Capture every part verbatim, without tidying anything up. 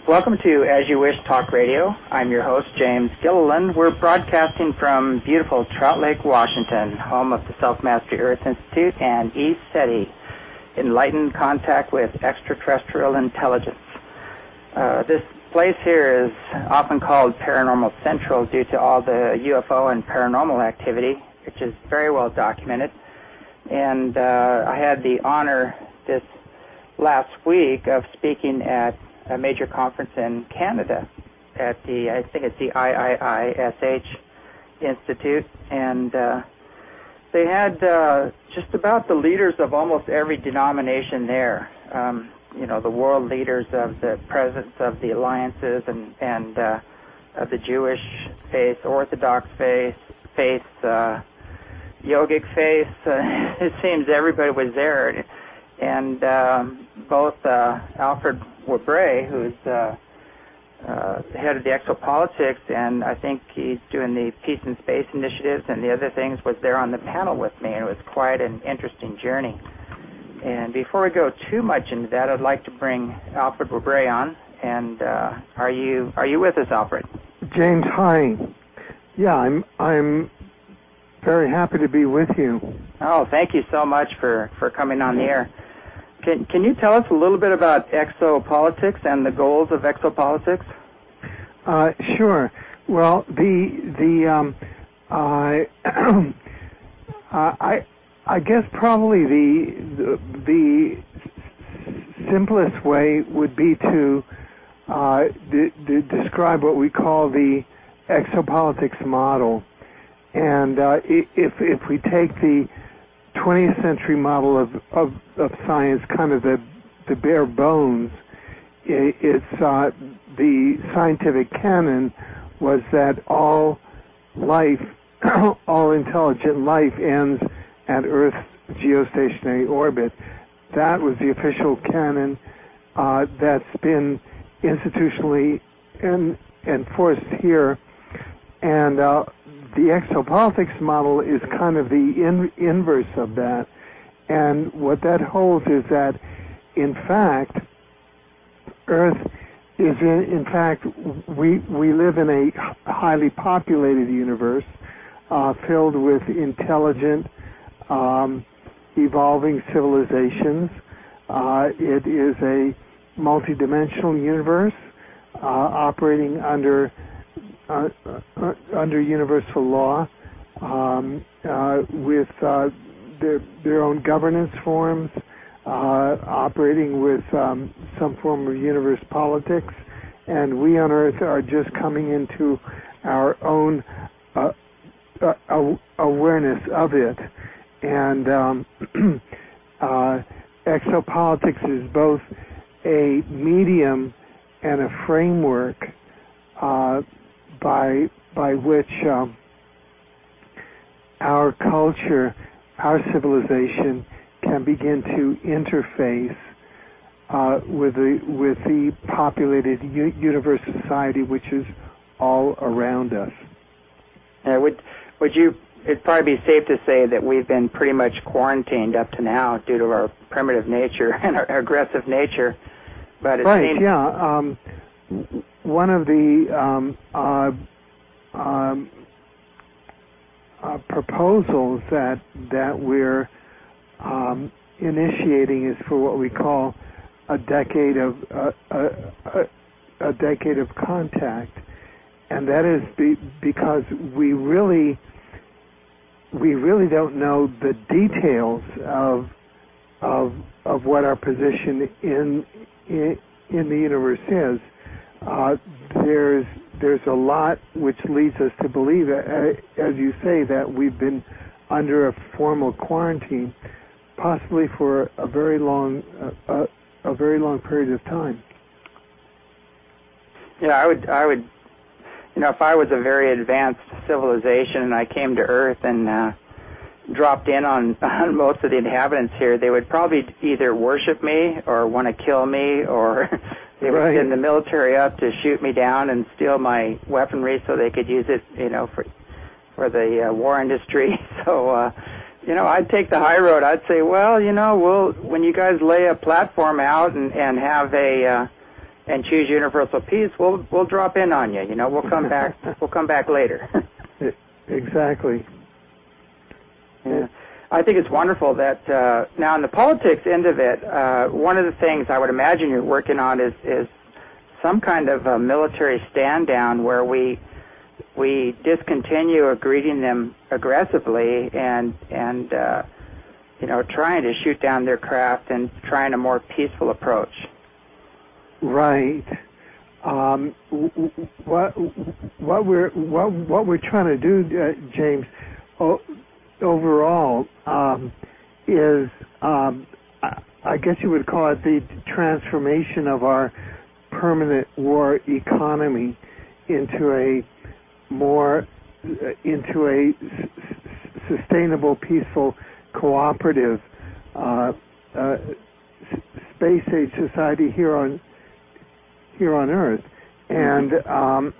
Welcome to As You Wish Talk Radio. I'm your host, James Gilliland. We're broadcasting from beautiful Trout Lake, Washington, home of the Self-Mastery Earth Institute and ECETI, Enlightened Contact with Extraterrestrial Intelligence. Uh, this place here is often called Paranormal Central due to all the U F O and paranormal activity, which is very well documented. And uh, I had the honor this last week of speaking at a major conference in Canada at the, I think it's the I I I S H Institute, and uh, they had uh, just about the leaders of almost every denomination there. Um, you know, the world leaders of the presidents of the alliances and, and uh, of the Jewish faith, Orthodox faith, faith, uh, yogic faith. Uh, it seems everybody was there. And um, both uh, Alfred Webre, who's uh, uh, head of the Exopolitics, and I think he's doing the Peace and Space initiatives and the other things, was there on the panel with me, and it was quite an interesting journey. And before we go too much into that, I'd like to bring Alfred Webre on. And uh, are you are you with us, Alfred? James, hi. Yeah, I'm I'm very happy to be with you. Oh, thank you so much for, for coming on the air. Can can you tell us a little bit about exopolitics and the goals of exopolitics? Uh, sure. Well, the the um, uh, uh, I I guess probably the, the the simplest way would be to uh, d- d- describe what we call the exopolitics model, and uh, if if we take the twentieth century model of, of, of science, kind of the, the bare bones, it, it's uh, the scientific canon was that all life, all intelligent life ends at Earth's geostationary orbit. That was the official canon uh, that's been institutionally en- enforced here, and uh, the exopolitics model is kind of the in, inverse of that. And what that holds is that, in fact, Earth is in, in fact, we, we live in a highly populated universe uh, filled with intelligent, um, evolving civilizations. Uh, it is a multidimensional universe uh, operating under Uh, uh, under universal law, um, uh, with uh, their, their own governance forms, uh, operating with um, some form of universe politics, and we on Earth are just coming into our own uh, uh, awareness of it. And um, uh, exopolitics is both a medium and a framework uh, by by which um, our culture, our civilization can begin to interface uh, with the with the populated u- universe society, which is all around us. Uh, would would you? It'd probably be safe to say that we've been pretty much quarantined up to now due to our primitive nature and our aggressive nature. But it right, seems yeah. Um, One of the um, uh, um, uh, proposals that that we're um, initiating is for what we call a decade of uh, a, a, a decade of contact, and that is be, because we really we really don't know the details of of of what our position in in, in the universe is. Uh, there's there's a lot which leads us to believe, uh, as you say, that we've been under a formal quarantine, possibly for a very long uh, a, a very long period of time. Yeah, I would I would, you know, if I was a very advanced civilization and I came to Earth and uh, dropped in on, on most of the inhabitants here, they would probably either worship me or want to kill me, or they would right. send the military up to shoot me down and steal my weaponry so they could use it, you know, for for the uh, war industry. So, uh, you know, I'd take the high road. I'd say, well, you know, we'll when you guys lay a platform out and, and have a uh, and choose universal peace, we'll we'll drop in on you. You know, we'll come back. We'll come back later. Exactly. Yeah. I think it's wonderful that uh, now in the politics end of it, uh, one of the things I would imagine you're working on is is some kind of a military stand down where we we discontinue greeting them aggressively and and uh, you know, trying to shoot down their craft and trying a more peaceful approach. Right. Um, what what we're what what we're trying to do, uh, James, o- overall, um, is um, I, I guess you would call it the transformation of our permanent war economy into a more uh, into a s- sustainable, peaceful, cooperative uh, uh, space age society here on here on Earth, and um,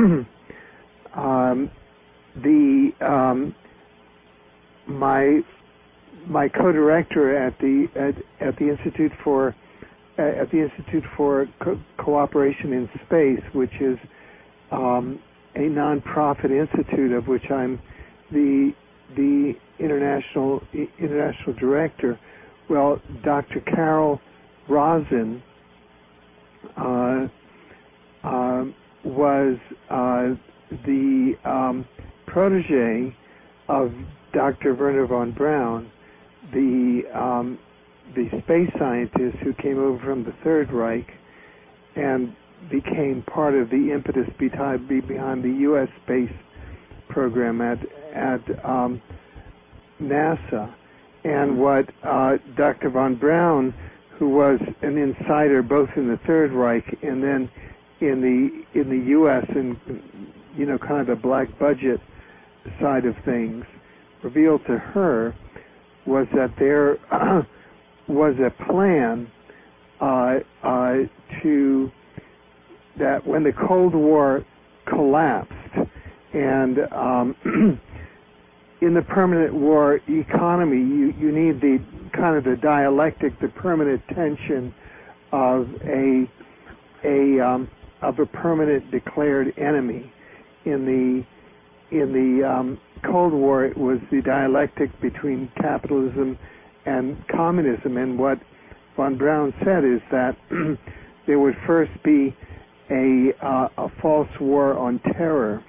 um, the um, my my co-director at the at, at the Institute for uh, at the Institute for Co- Cooperation in Space, which is um, a nonprofit institute of which I'm the the international international director. Well, Doctor Carol Rosin uh, uh, was uh, the um, protege of Doctor Wernher von Braun, the um, the space scientist who came over from the Third Reich and became part of the impetus behind, behind the U S space program at at um, NASA. And what uh, Doctor von Braun, who was an insider both in the Third Reich and then in the in the U S and, you know, kind of the black budget side of things, revealed to her was that there uh, was a plan uh, uh, to that when the Cold War collapsed and um, in the permanent war economy, you, you need the kind of the dialectic, the permanent tension of a a um, of a permanent declared enemy. In the in the um, Cold War, it was the dialectic between capitalism and communism. And what von Braun said is that there would first be a uh, a false war on terror,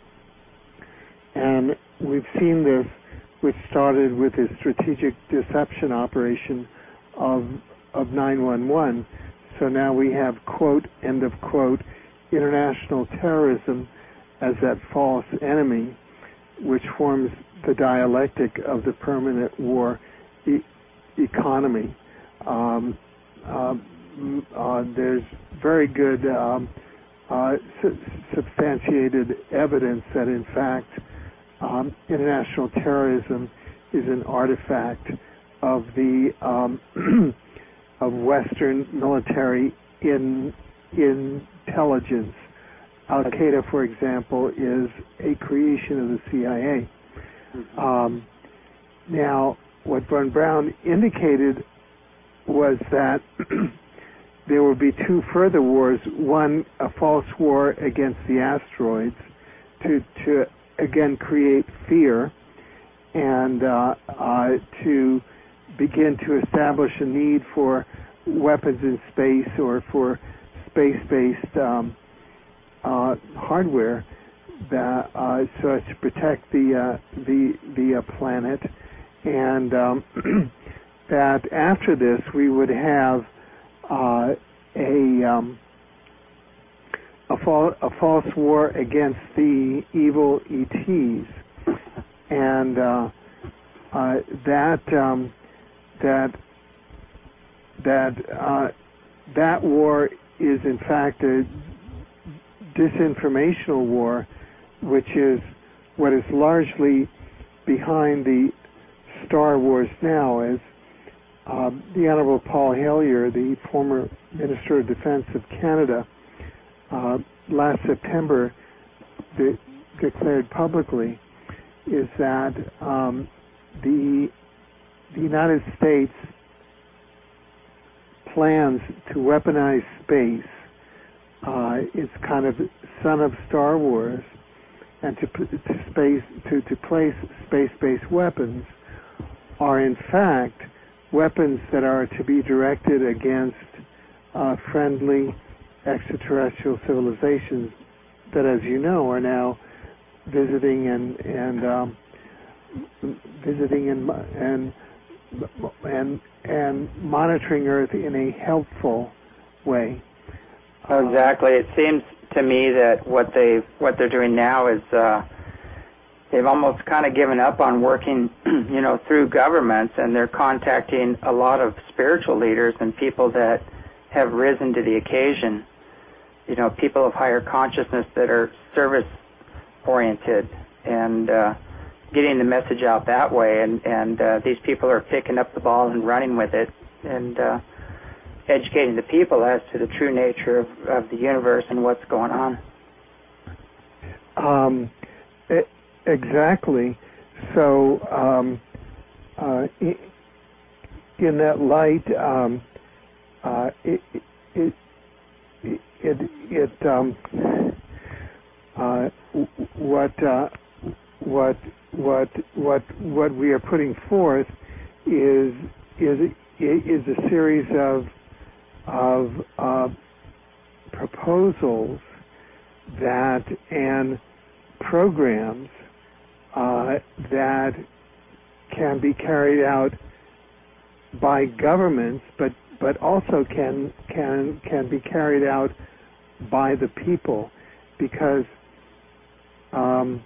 and we've seen this, which started with a strategic deception operation of of nine one one. So now we have, quote, end of quote, international terrorism as that false enemy, which forms the dialectic of the permanent war e- economy. Um, uh, uh, there's very good um, uh, su- substantiated evidence that, in fact, Um, international terrorism is an artifact of the um, of Western military in intelligence. Al Qaeda, for example, is a creation of the C I A. Mm-hmm. Um, now, what von Braun indicated was that there would be two further wars: one, a false war against the asteroids, to to again create fear and uh, uh, to begin to establish a need for weapons in space or for space-based um, uh, hardware that, uh, so as to protect the uh, the the uh, planet, and um, that after this we would have uh, a um, A, fal- a false war against the evil E Ts, and uh, uh, that um, that that uh, that war is in fact a disinformational war, which is what is largely behind the Star Wars now, as um, the Honorable Paul Hellyer, the former Minister of Defense of Canada, Uh, last September de- declared publicly, is that um, the the United States plans to weaponize space uh, it's kind of son of Star Wars, and to, to space to, to place space-based weapons are in fact weapons that are to be directed against uh, friendly extraterrestrial civilizations that, as you know, are now visiting and and um, visiting and and and and monitoring Earth in a helpful way. Exactly. It seems to me that what they what they're doing now is uh, they've almost kind of given up on working, you know, through governments, and they're contacting a lot of spiritual leaders and people that have risen to the occasion. You know, people of higher consciousness that are service-oriented and uh, getting the message out that way. And, and uh, these people are picking up the ball and running with it and uh, educating the people as to the true nature of, of the universe and what's going on. Um, it, exactly. So, um, uh, in that light, um, uh, it, it, it, it, it um, uh, what, uh, what, what, what, what we are putting forth is is is a series of of uh, proposals that and programs uh, that can be carried out by governments, but but also can can can be carried out by the people, because um,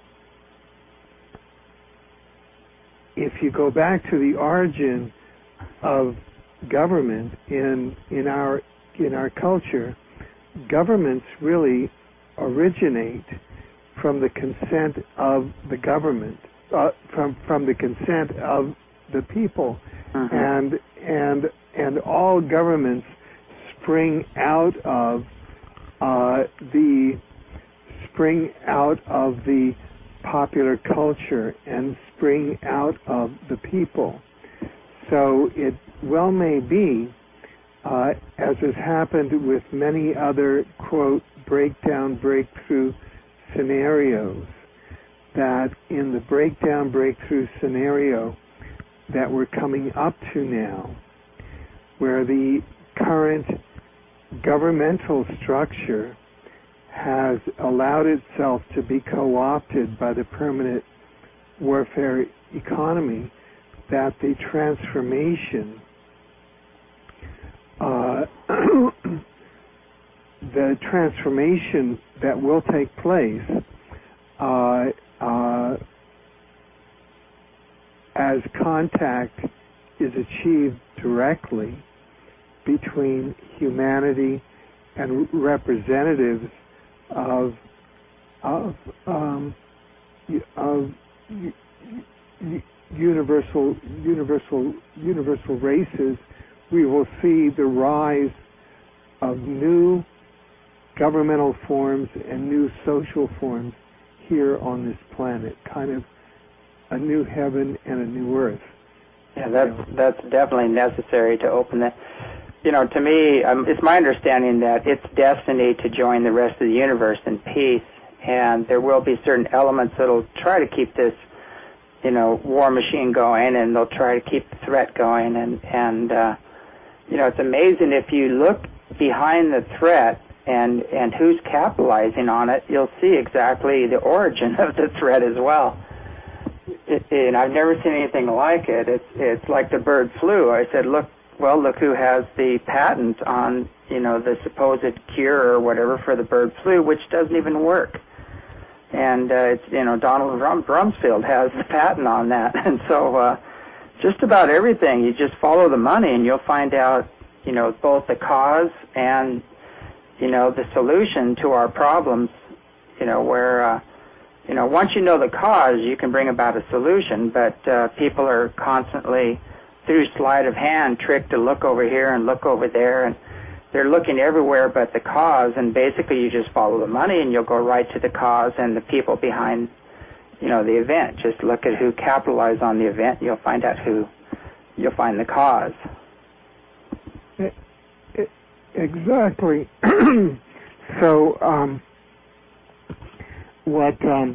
if you go back to the origin of government in in our in our culture, governments really originate from the consent of the government, uh, from from the consent of the people, uh-huh. and and and all governments spring out of uh, the spring out of the popular culture and spring out of the people. So it well may be, uh, as has happened with many other, quote, breakdown, breakthrough scenarios, that in the breakdown, breakthrough scenario that we're coming up to now, where the current governmental structure has allowed itself to be co-opted by the permanent warfare economy, that the transformation, uh, the transformation that will take place uh, uh, as contact is achieved directly between humanity and representatives of of um, of universal universal universal races, we will see the rise of new governmental forms and new social forms here on this planet, kind of a new heaven and a new earth. Yeah, that's that's definitely necessary to open that. You know, to me, um, it's my understanding that it's destiny to join the rest of the universe in peace, and there will be certain elements that'll try to keep this, you know, war machine going, and they'll try to keep the threat going, and and uh, you know, it's amazing if you look behind the threat and and who's capitalizing on it, you'll see exactly the origin of the threat as well. It, and I've never seen anything like it. It's it's like the bird flu. I said, look, well, look who has the patent on, you know, the supposed cure or whatever for the bird flu, which doesn't even work. And uh, it's, you know, Donald Rum- Rumsfeld has the patent on that. And so uh, just about everything, you just follow the money and you'll find out, you know, both the cause and, you know, the solution to our problems, you know, where, uh, you know, once you know the cause, you can bring about a solution, but uh, people are constantly, through sleight of hand, tricked to look over here and look over there, and they're looking everywhere but the cause, and basically you just follow the money and you'll go right to the cause and the people behind, you know, the event. Just look at who capitalized on the event, and you'll find out who, you'll find the cause. It, it, exactly. so um, what um,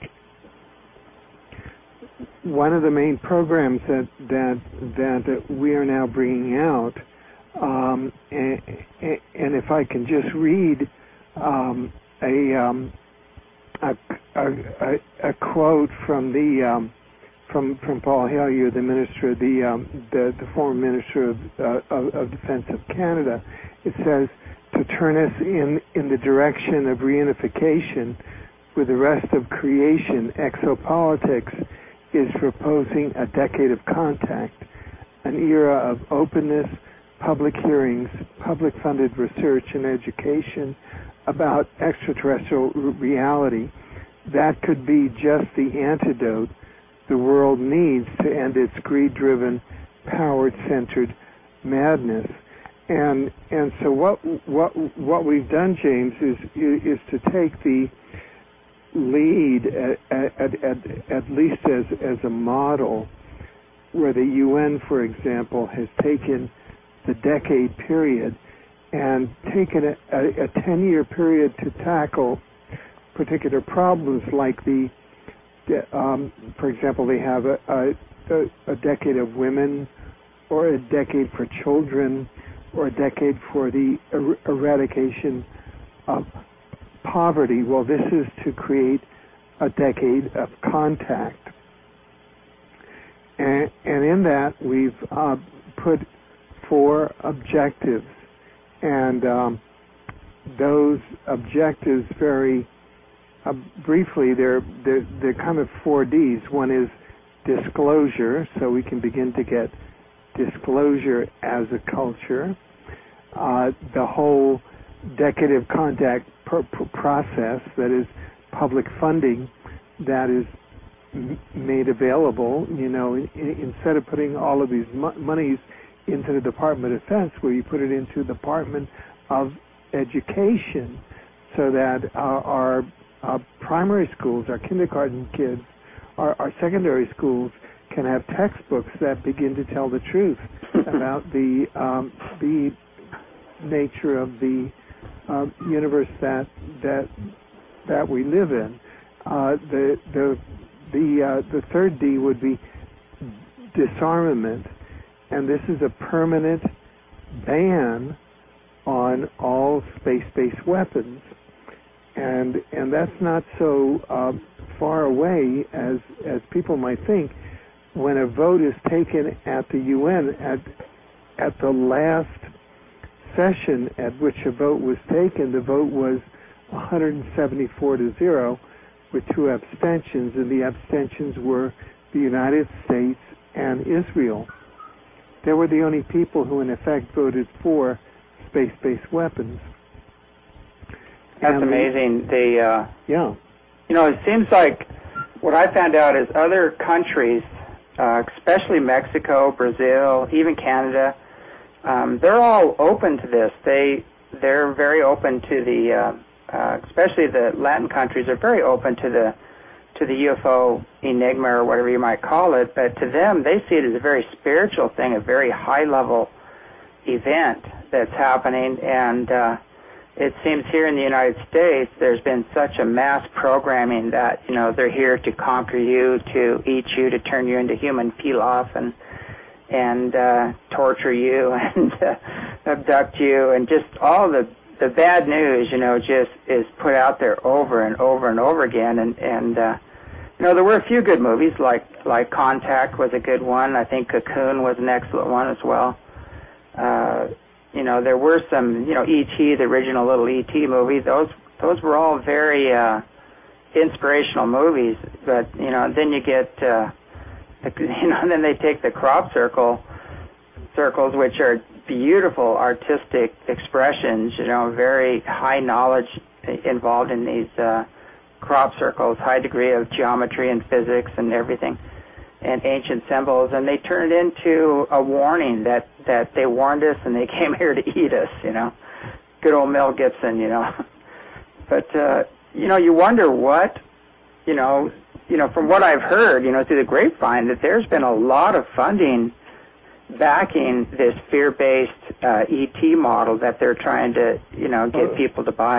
one of the main programs that that that we are now bringing out, um, and, and if I can just read um, a, um, a, a a quote from the um, from from Paul Hellyer, the minister, the um, the, the former minister of, uh, of, of Defense of Canada. It says, to turn us in in the direction of reunification with the rest of creation, exopolitics is proposing a decade of contact, an era of openness, public hearings, public-funded research and education about extraterrestrial reality. That could be just the antidote the world needs to end its greed-driven, power-centered madness. And and so what what what we've done, James, is is to take the lead at at, at, at least as as a model, where the U N, for example, has taken the decade period and taken a, a, a ten-year period to tackle particular problems like the, um, for example, they have a, a, a decade of women, or a decade for children, or a decade for the er- eradication of poverty. Well, this is to create a decade of contact. And, and in that, we've uh, put four objectives. And um, those objectives vary uh, briefly. They're, they're, they're kind of four Ds. One is disclosure, so we can begin to get disclosure as a culture. Uh, the whole decade of contact pr- pr- process, that is public funding, that is m- made available. You know, I- instead of putting all of these mo- monies into the Department of Defense, where you put it into the Department of Education, so that our, our, our primary schools, our kindergarten kids, our, our secondary schools can have textbooks that begin to tell the truth about the um, the nature of the uh, universe that that that we live in. Uh, the the the uh, the third D would be disarmament, and this is a permanent ban on all space-based weapons, and and that's not so uh, far away as as people might think. When a vote is taken at the U N at at the last session at which a vote was taken, the vote was one hundred seventy-four to zero, with two abstentions, and the abstentions were the United States and Israel. They were the only people who, in effect, voted for space-based weapons. That's and amazing. The uh, yeah, you know, it seems like what I found out is other countries, uh, especially Mexico, Brazil, even Canada, um, they're all open to this. They they're very open to the, uh, uh, especially the Latin countries are very open to the to the U F O enigma, or whatever you might call it. But to them, they see it as a very spiritual thing, a very high level event that's happening. And uh, it seems here in the United States, there's been such a mass programming that, you know, they're here to conquer you, to eat you, to turn you into human pilaf, and and uh, torture you, and uh, abduct you, and just all the the bad news, you know, just is put out there over and over and over again. And and uh, you know, there were a few good movies, like like Contact was a good one. I think Cocoon was an excellent one as well. Uh, you know, there were some, you know, E T, the original little E T movie. Those those were all very uh, inspirational movies. But you know, then you get, uh, the, you know, then they take the crop circle circles, which are beautiful artistic expressions. You know, very high knowledge involved in these uh, crop circles, high degree of geometry and physics and everything, and ancient symbols, and they turned it into a warning that, that they warned us and they came here to eat us, you know. Good old Mel Gibson, you know. But, uh, you know, you wonder what, you know, you know, from what I've heard, you know, through the grapevine, that there's been a lot of funding backing this fear-based uh, E T model that they're trying to, you know, get people to buy.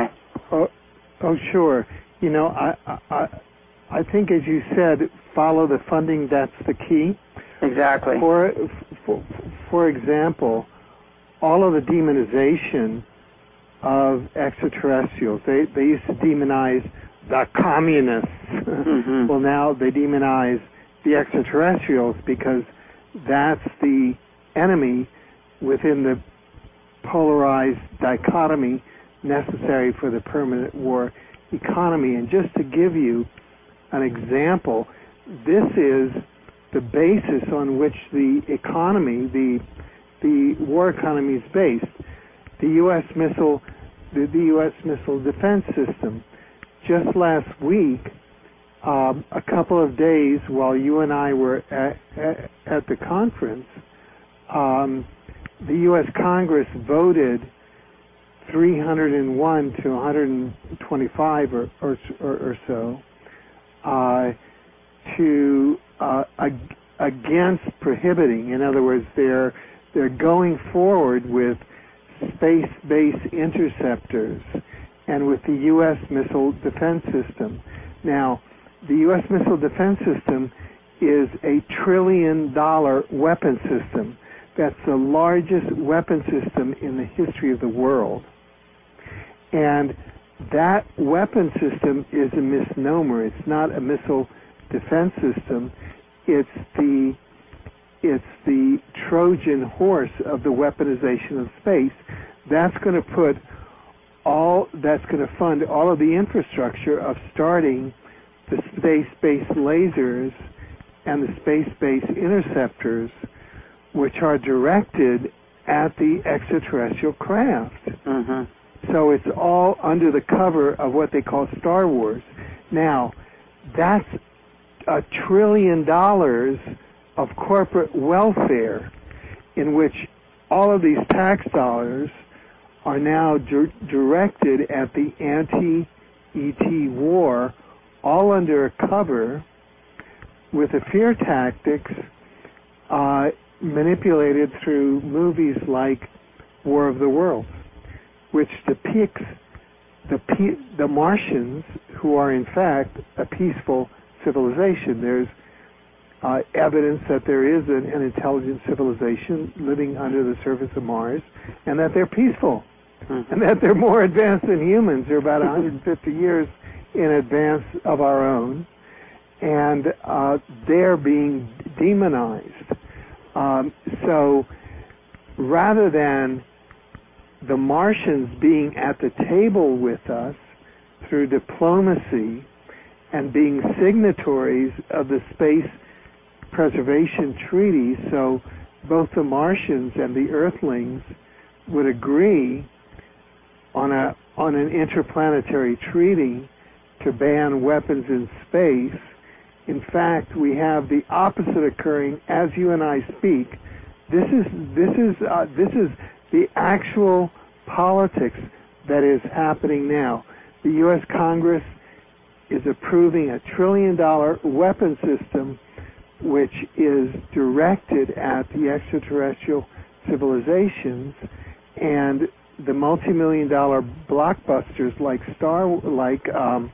Oh, oh, sure. You know, I, I, I think, as you said, follow the funding. That's the key. Exactly. For, for, for example, all of the demonization of extraterrestrials. They they used to demonize the communists. Mm-hmm. Well, now they demonize the extraterrestrials because that's the enemy within the polarized dichotomy necessary for the permanent war economy. And just to give you an example, this is the basis on which the economy, the the war economy is based. The U S missile, the, the U S missile defense system. Just last week, um, a couple of days while you and I were at, at, at the conference, um, the U S Congress voted three hundred one to one hundred twenty-five or, or, or, or so uh, to uh, ag- against prohibiting. In other words, they're they're going forward with space-based interceptors and with the U S missile defense system. Now, the U S missile defense system is a trillion-dollar weapon system. That's the largest weapon system in the history of the world. And that weapon system is a misnomer. It's not a missile defense system. It's the it's the Trojan horse of the weaponization of space. That's going to put all that's going to fund all of the infrastructure of starting the space-based lasers and the space-based interceptors, which are directed at the extraterrestrial craft. Mm-hmm. So it's all under the cover of what they call Star Wars. Now, that's a trillion dollars of corporate welfare in which all of these tax dollars are now di- directed at the anti-E T war, all under a cover with the fear tactics uh, manipulated through movies like War of the Worlds, which depicts the pe- the Martians, who are in fact a peaceful civilization. There's uh, evidence that there is an, an intelligent civilization living under the surface of Mars, and that they're peaceful, mm-hmm. and that they're more advanced than humans. They're about one hundred fifty years in advance of our own, and uh, they're being demonized. Um, so rather than the Martians being at the table with us through diplomacy and being signatories of the space preservation treaty, so both the Martians and the Earthlings would agree on a on an interplanetary treaty to ban weapons in space. In fact, we have the opposite occurring as you and I speak. This is this is uh, this is the actual politics that is happening now. The U S Congress is approving a trillion-dollar weapon system which is directed at the extraterrestrial civilizations, and the multi-million dollar blockbusters like Star, like um,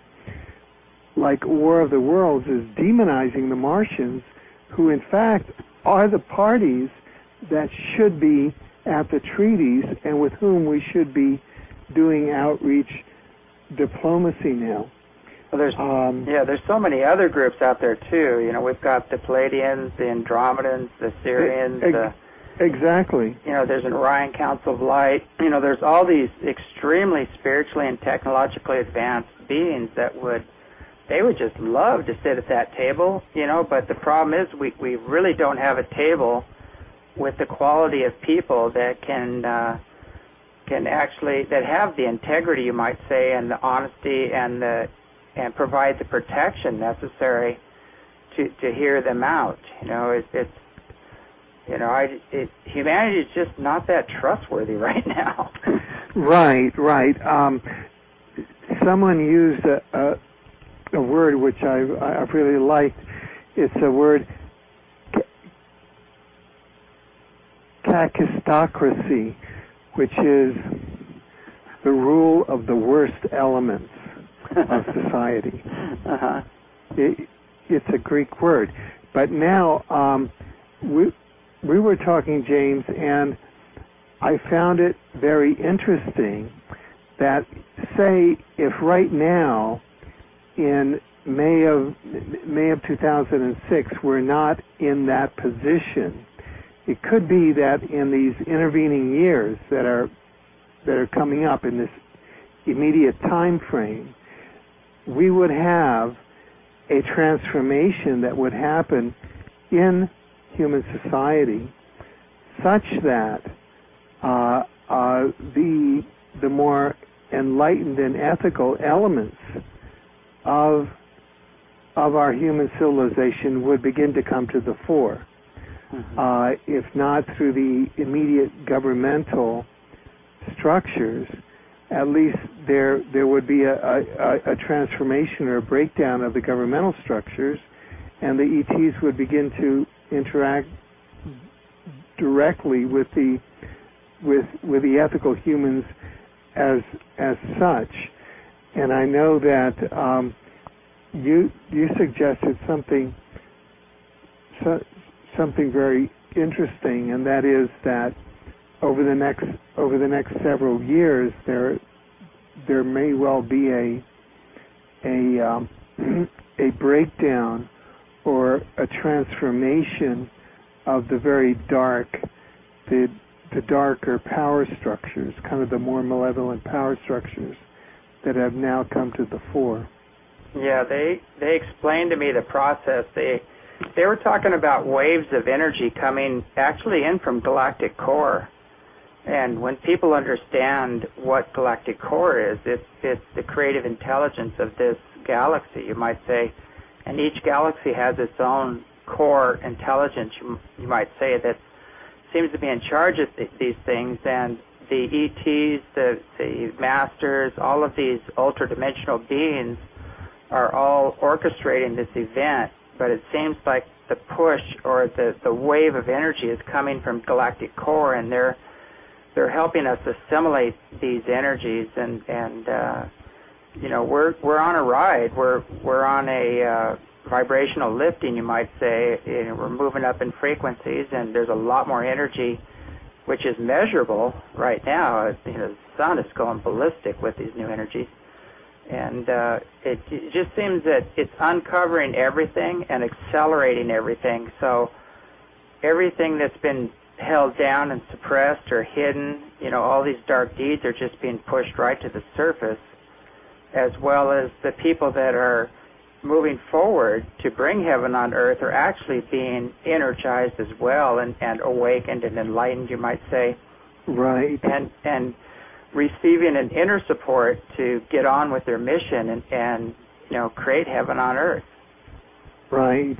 like War of the Worlds is demonizing the Martians, who in fact are the parties that should be at the treaties and with whom we should be doing outreach diplomacy now. Well, there's um, yeah, there's so many other groups out there too. You know, we've got the Pleiadians, the Andromedans, the Sirians. Ex- the, exactly. You know, there's an Orion Council of Light. You know, there's all these extremely spiritually and technologically advanced beings that would, they would just love to sit at that table. You know, but the problem is we we really don't have a table with the quality of people that can uh, can actually that have the integrity, you might say, and the honesty and the and provide the protection necessary to to hear them out. You know, it, it's you know, I it, humanity is just not that trustworthy right now. Right, right. Um, someone used a, a a word which I I really liked. It's a word, kakistocracy, which is the rule of the worst elements of society. Uh-huh. It, it's a Greek word. But now, um, we, we were talking, James, and I found it very interesting that, say, if right now, in May of May of two thousand six, we're not in that position, it could be that in these intervening years that are that are coming up in this immediate time frame, we would have a transformation that would happen in human society such that uh, uh, the the more enlightened and ethical elements of of our human civilization would begin to come to the fore. Mm-hmm. Uh, if not through the immediate governmental structures, at least there there would be a, a, a transformation or a breakdown of the governmental structures, and the E Ts would begin to interact directly with the with with the ethical humans as as such. And I know that um, you you suggested something so, something very interesting, and that is that over the next over the next several years, there there may well be a a um, a breakdown or a transformation of the very dark, the the darker power structures, kind of the more malevolent power structures that have now come to the fore. Yeah, they they explained to me the process. They they were talking about waves of energy coming actually in from galactic core. And when people understand what galactic core is, it's it's the creative intelligence of this galaxy, you might say. And each galaxy has its own core intelligence, you, you might say, that seems to be in charge of th- these things. And the E Ts, the, the masters, all of these ultra-dimensional beings are all orchestrating this event, but it seems like the push or the, the wave of energy is coming from galactic core, and they're they're helping us assimilate these energies, and and uh, you know we're we're on a ride, we're we're on a uh, vibrational lifting, you might say. You know, we're moving up in frequencies, and there's a lot more energy, which is measurable right now. You know, the sun is going ballistic with these new energies. And uh, it, it just seems that it's uncovering everything and accelerating everything. So everything that's been held down and suppressed or hidden, you know, all these dark deeds are just being pushed right to the surface, as well as the people that are moving forward to bring heaven on earth are actually being energized as well, and, and awakened and enlightened, you might say. Right. And and receiving an inner support to get on with their mission and, and you know, create heaven on earth. Right.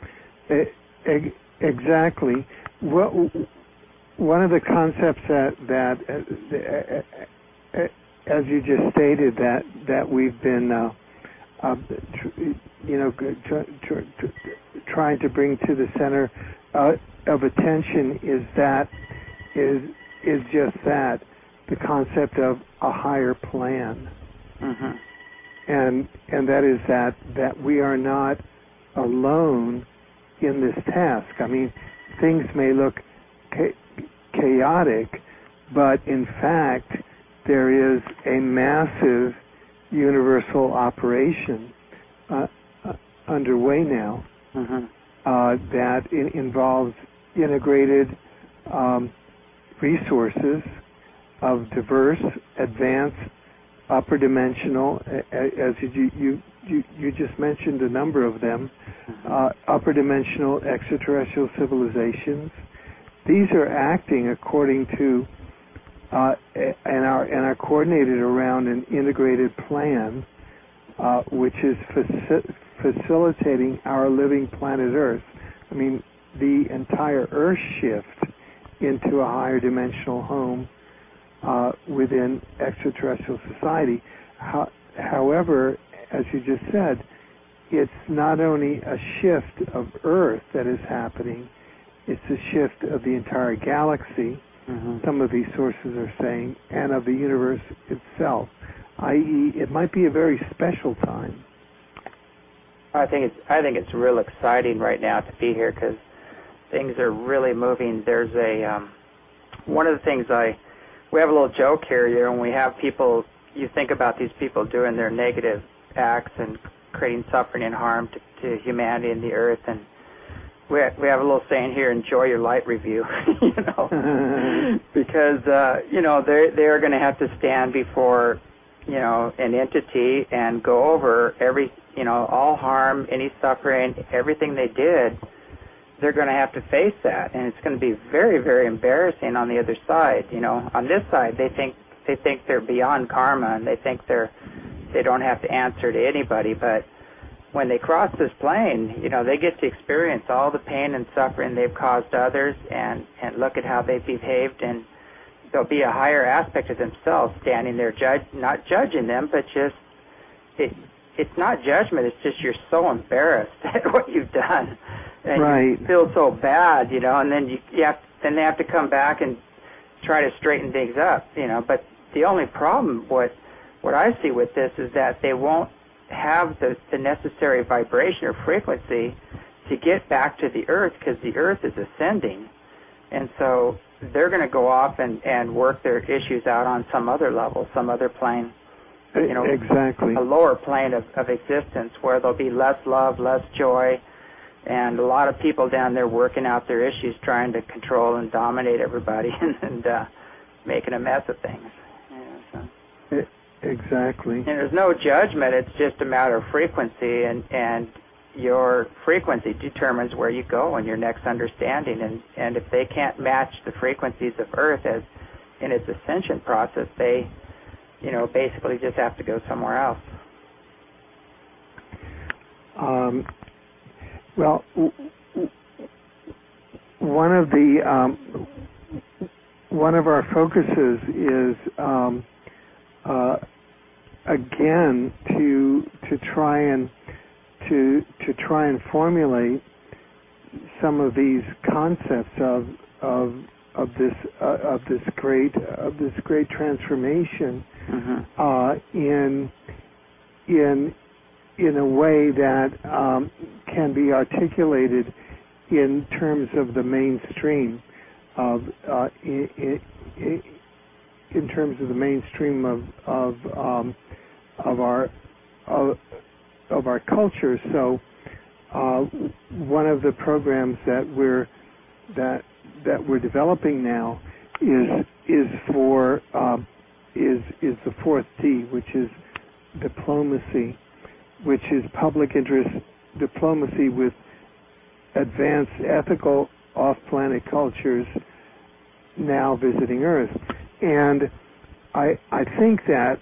E- exactly. Well, one of the concepts that, that uh, uh, as you just stated, that, that we've been, uh, uh, tr- you know, tr- tr- tr- trying to bring to the center uh, of attention is that, is is just that. The concept of a higher plan, mm-hmm. and and that is that that we are not alone in this task. I mean, things may look cha- chaotic, but in fact, there is a massive universal operation uh, uh, underway now mm-hmm. uh, that I- involves integrated um, resources of diverse, advanced, upper dimensional, as you you you, you just mentioned a number of them, uh, upper dimensional extraterrestrial civilizations. These are acting according to uh, and are and are coordinated around an integrated plan, uh, which is faci- facilitating our living planet Earth. I mean, the entire Earth shift into a higher dimensional home Uh, within extraterrestrial society. How, however, as you just said, it's not only a shift of Earth that is happening, it's a shift of the entire galaxy, mm-hmm. some of these sources are saying, and of the universe itself, that is, it might be a very special time. I think it's I think it's real exciting right now to be here because things are really moving. There's a um, one of the things I we have a little joke here, you know, when we have people. You think about these people doing their negative acts and creating suffering and harm to, to humanity and the earth, and we have, we have a little saying here: "Enjoy your light review," you know, because uh, you know they they are going to have to stand before, you know, an entity and go over every, you know, all harm, any suffering, everything they did. They're going to have to face that, and it's going to be very, very embarrassing on the other side. You know, on this side, they think they think they're beyond karma, and they think they're they don't have to answer to anybody. But when they cross this plane, you know, they get to experience all the pain and suffering they've caused to others, and and look at how they've behaved, and there'll be a higher aspect of themselves standing there, judge, not judging them, but just it. It's not judgment. It's just you're so embarrassed at what you've done, and right. you feel so bad, you know. And then you, you have, then they have to come back and try to straighten things up, you know. But the only problem, what what I see with this, is that they won't have the, the necessary vibration or frequency to get back to the earth, because the earth is ascending, and so they're going to go off and, and work their issues out on some other level, some other plane. You know, exactly. a lower plane of, of existence where there'll be less love, less joy, and a lot of people down there working out their issues, trying to control and dominate everybody, and, and uh, making a mess of things. You know, so. it, exactly. And there's no judgment. It's just a matter of frequency, and, and your frequency determines where you go in your next understanding. And, and if they can't match the frequencies of Earth as in its ascension process, they you know, basically just have to go somewhere else. Um, well, w- w- one of the um, one of our focuses is um, uh, again to to try and to to try and formulate some of these concepts of of of this uh, of this great of this great transformation. Mm-hmm. Uh, in in in a way that um, can be articulated in terms of the mainstream of uh, in, in, in terms of the mainstream of of um, of our of, of our culture. So uh, one of the programs that we're that that we're developing now is is for um, is is the fourth D, which is diplomacy, which is public interest diplomacy with advanced ethical off-planet cultures now visiting Earth. And I I think that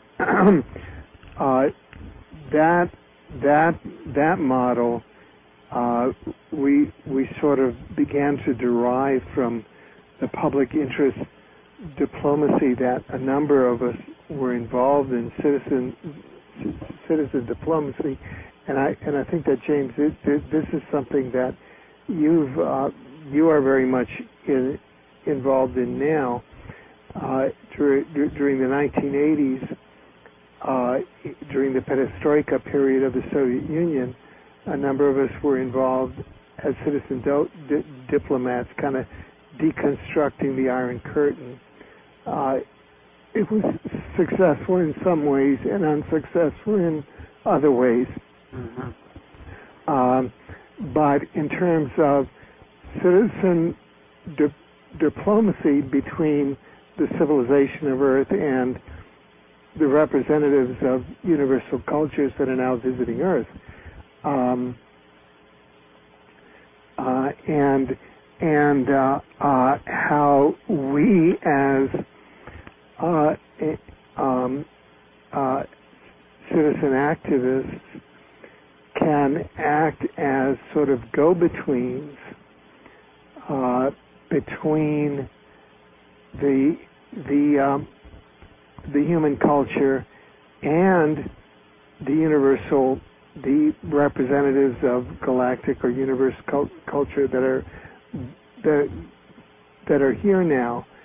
uh, that that that model uh, we we sort of began to derive from the public interest diplomacy that a number of us were involved in, citizen citizen diplomacy, and I and I think that, James, this, this is something that you've uh, you are very much in, involved in now. Uh, dur- during the nineteen eighties, uh, during the perestroika period of the Soviet Union, a number of us were involved as citizen do- di- diplomats, kind of deconstructing the Iron Curtain. Uh, it was successful in some ways and unsuccessful in other ways. Mm-hmm. Um, but in terms of citizen di- diplomacy between the civilization of Earth and the representatives of universal cultures that are now visiting Earth, um, uh, and and uh, uh, how we as uh, um, uh, citizen activists can act as sort of go-betweens uh, between the the um, the human culture and the universal, the representatives of galactic or universal cult- culture that are that that are here now,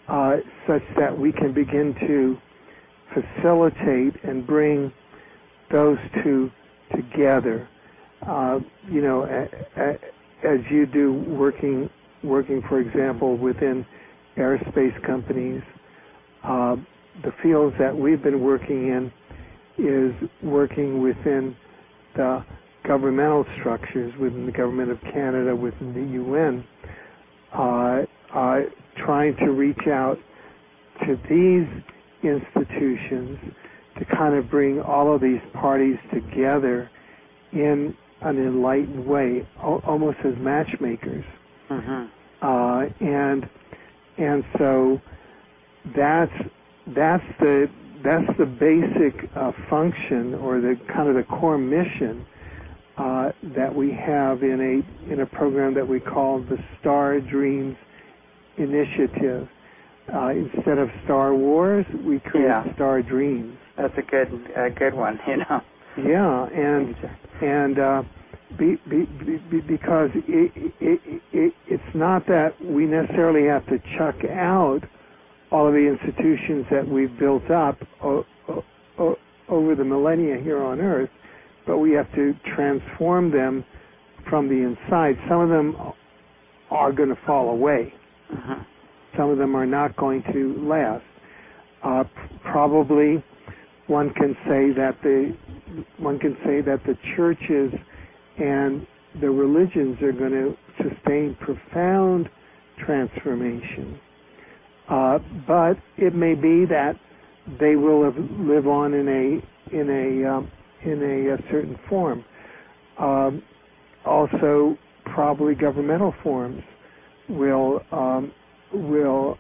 uh, such that we can begin to facilitate and bring those two together. Uh, you know, a, a, as you do working, working, for example, within aerospace companies, uh, the fields that we've been working in is working within the governmental structures, within the government of Canada, within the U N, uh, uh, trying to reach out to these institutions to kind of bring all of these parties together in an enlightened way, al- almost as matchmakers. Mm-hmm. Uh, and and so that's that's the that's the basic uh, function, or the kind of the core mission uh, that we have in a in a program that we call the Star Dreams Initiative. Uh, instead of Star Wars, we create Yeah. Star Dreams. That's a good a good one, you know. Yeah, and and uh, be, be, be, because it, it, it, it's not that we necessarily have to chuck out all of the institutions that we've built up o- o- over the millennia here on Earth, but we have to transform them from the inside. Some of them are going to fall away. Mm-hmm. Some of them are not going to last. Uh, p- probably, one can say that the one can say that the churches and the religions are going to sustain profound transformation. Uh, but it may be that they will have, live on in a in a um, in a, a certain form. Um, also, probably governmental forms will um, will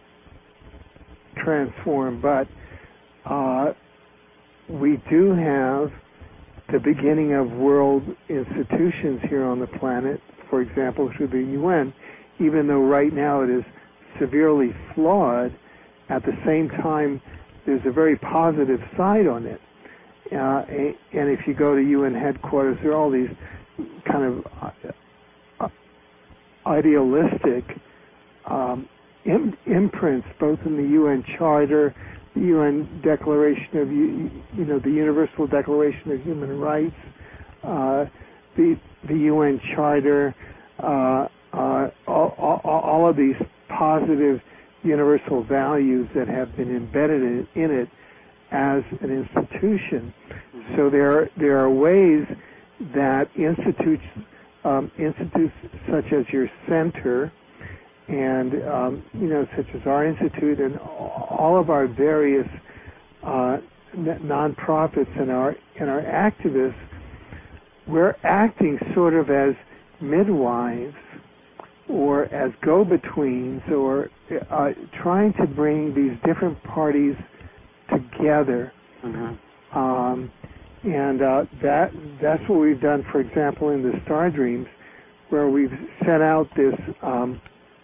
transform, but uh, we do have the beginning of world institutions here on the planet, for example, through the U N, even though right now it is severely flawed. At the same time, there's a very positive side on it. Uh, and if you go to U N headquarters, there are all these kind of uh, idealistic um, im- imprints, both in the U N Charter, the U N Declaration of, you, you know, the Universal Declaration of Human Rights, uh, the the U N Charter, uh, uh, all, all, all of these positive universal values that have been embedded in, in it as an institution. So there are, there are ways that institutes um, institutes such as your center and um, you know, such as our institute and all of our various uh, non-profits and our and our activists, we're acting sort of as midwives or as go-betweens, or uh, trying to bring these different parties together. Mm-hmm. Um, and uh, that that's what we've done, for example, in the Star Dreams, where we've set out this um,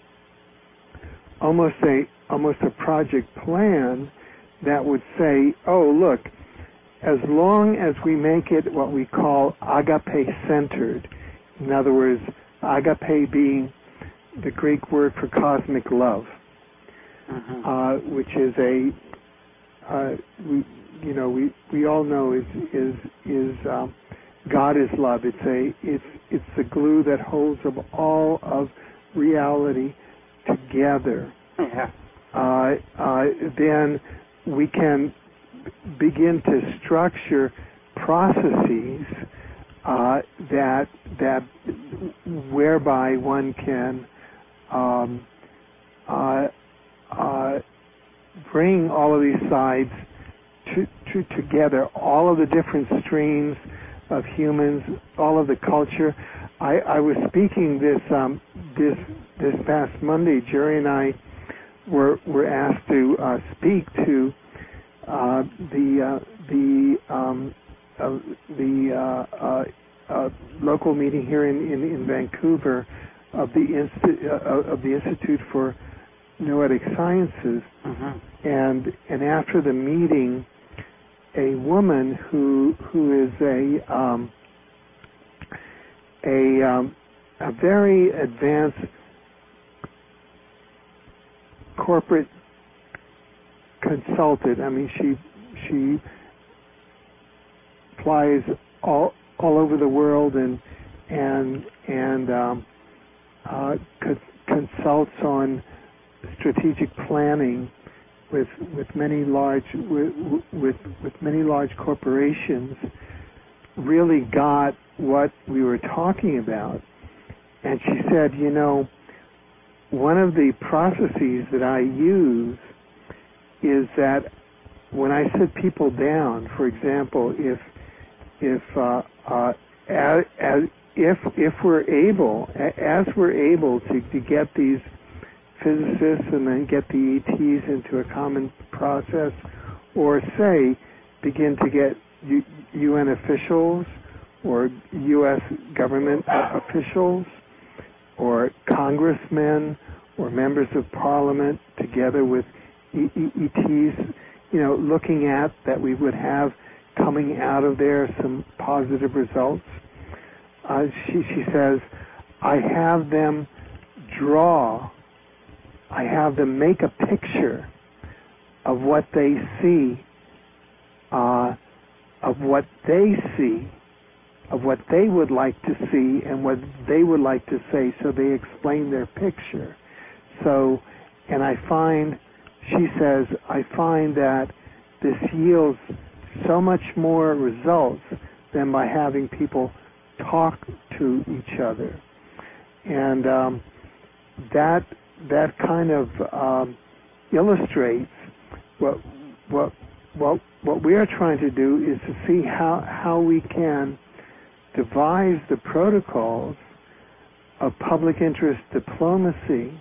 almost a almost a project plan that would say, oh, look, as long as we make it what we call agape-centered, in other words, agape being the Greek word for cosmic love, Mm-hmm. uh, which is a, uh, we, you know, we, we all know is is is um, God is love. It's a it's it's the glue that holds of all of reality together. Yeah. Uh, uh, then we can begin to structure processes uh, that that whereby one can um, uh, uh, bring all of these sides to, to together, all of the different streams of humans, all of the culture. I, I was speaking this um, this this past Monday. Jerry and I were were asked to uh, speak to uh, the uh, the um, uh, the uh, uh, uh, local meeting here in, in, in Vancouver of the Insti- uh, of the Institute for Noetic Sciences, Mm-hmm. and and after the meeting, a woman who who is a um, a um, a very advanced corporate consulted. I mean, she she flies all all over the world and and and um, uh, co- consults on strategic planning with with many large with, with with many large corporations. Really got what we were talking about, and she said, you know, one of the processes that I use is that when I sit people down, for example, if if uh, uh, as, as if if we're able, as we're able to, to get these physicists and then get the E Ts into a common process, or say begin to get U, U N officials or U S government officials or congressmen or members of parliament together with E Ts, you know, looking at that we would have coming out of there some positive results. Uh, she, she says, I have them draw, I have them make a picture of what they see, uh, of what they see, of what they would like to see and what they would like to say, so they explain their picture. So, and I find, she says, I find that this yields so much more results than by having people talk to each other. And um, that that kind of um, illustrates what what what what we are trying to do is to see how how we can devise the protocols of public interest diplomacy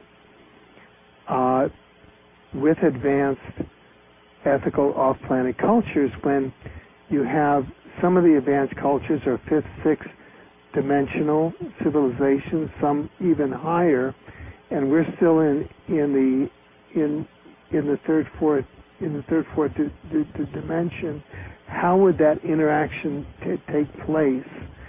uh, with advanced ethical off-planet cultures, when you have some of the advanced cultures are fifth, sixth dimensional civilizations, some even higher, and we're still in in the in in the third, fourth in the third, fourth di- di- di- dimension. How would that interaction t- take place?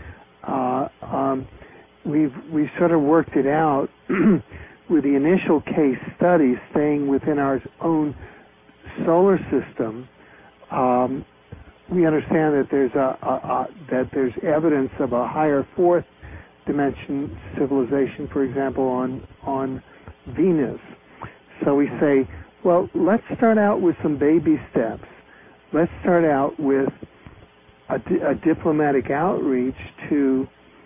Uh, um, we've we sort of worked it out with the initial case study, staying within our own solar system. Um, we understand that there's a, a, a that there's evidence of a higher fourth dimension civilization, for example, on on Venus. So we say, well, let's start out with some baby steps. Let's start out with a, di- a diplomatic outreach to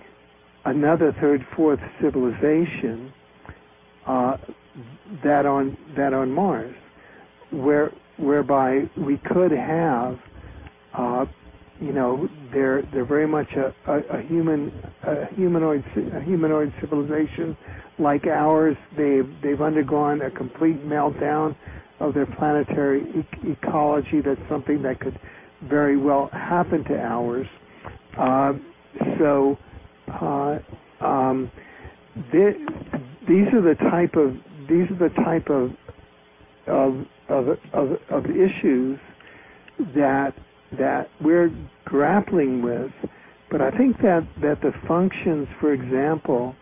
another third, fourth civilization uh, that on that on Mars, where whereby we could have, uh, you know, they're they're very much a, a, a human a humanoid a humanoid civilization like ours. They've they've undergone a complete meltdown of their planetary e- ecology. That's something that could very well happen to ours. Uh, so uh, um, th- these are the type of these are the type of of of of, of issues that that we're grappling with. But I think that, that the functions, for example,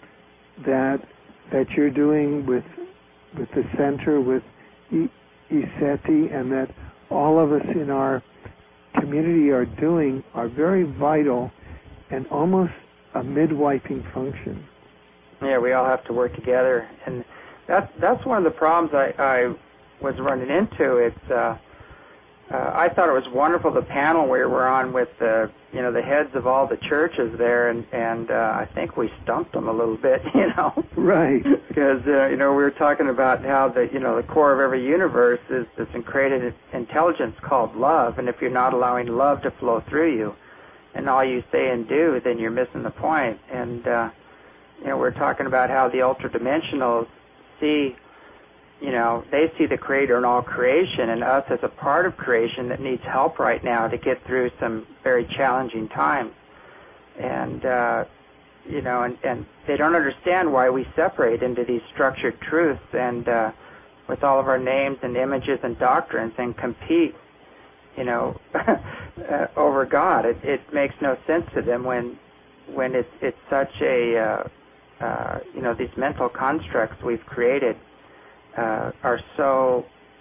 that that you're doing with with the center, with E- ECETI, and that all of us in our community are doing are very vital and almost a midwifing function. Yeah, we all have to work together, and that's that's one of the problems I, I was running into. It's uh, uh, I thought it was wonderful, the panel we were on with the you know the heads of all the churches there, and and uh, I think we stumped them a little bit, you know. Right. Because uh, you know we were talking about how the you know the core of every universe is this created intelligence called love, and if you're not allowing love to flow through you, and all you say and do, then you're missing the point. And uh, you know we're talking about how the ultradimensionals see. You know, they see the Creator in all creation and us as a part of creation that needs help right now to get through some very challenging times. And, uh, you know, and, and they don't understand why we separate into these structured truths and uh, with all of our names and images and doctrines and compete, you know, uh, over God. It, it makes no sense to them when when it's, it's such a, uh, uh, you know, these mental constructs we've created Uh, are so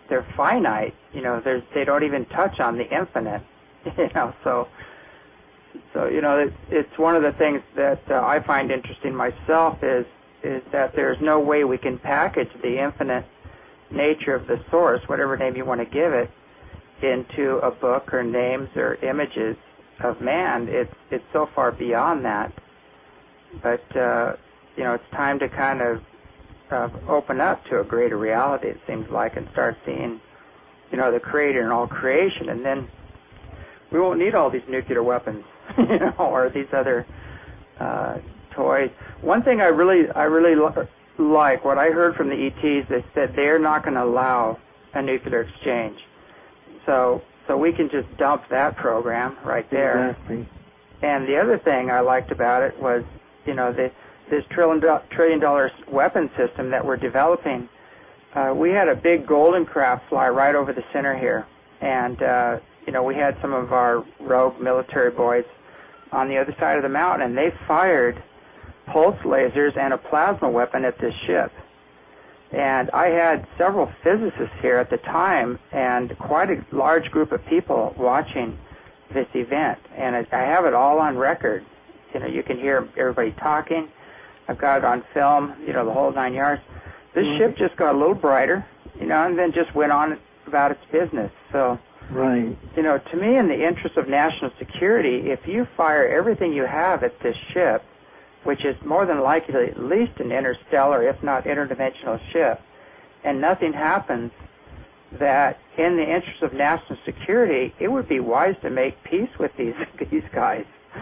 they're finite. You know, there's they don't even touch on the infinite. You know, so so you know, it's, it's one of the things that uh, I find interesting myself is is that there's no way we can package the infinite nature of the source, whatever name you want to give it, into a book or names or images of man. It's it's so far beyond that. But uh, you know, it's time to kind of uh, open up to a greater reality, it seems like, and start seeing, you know, the Creator in all creation, and then we won't need all these nuclear weapons, you know, or these other uh, toys. One thing I really, I really li- like, what I heard from the E Ts, they said they're not going to allow a nuclear exchange. So, so we can just dump that program right there. Exactly. And the other thing I liked about it was, you know, the, this trillion do- trillion dollar weapon system that we're developing. Uh, we had a big golden craft fly right over the center here, and uh, you know, we had some of our rogue military boys on the other side of the mountain, and they fired pulse lasers and a plasma weapon at this ship. And I had several physicists here at the time, and quite a large group of people watching this event, and I have it all on record. You know, you can hear everybody talking. I've got it on film, you know, the whole nine yards. This mm-hmm. ship just got a little brighter, you know, and then just went on about its business. So, right. you know, to me, in the interest of national security, if you fire everything you have at this ship, which is more than likely at least an interstellar, if not interdimensional ship, and nothing happens, that in the interest of national security, it would be wise to make peace with these these guys.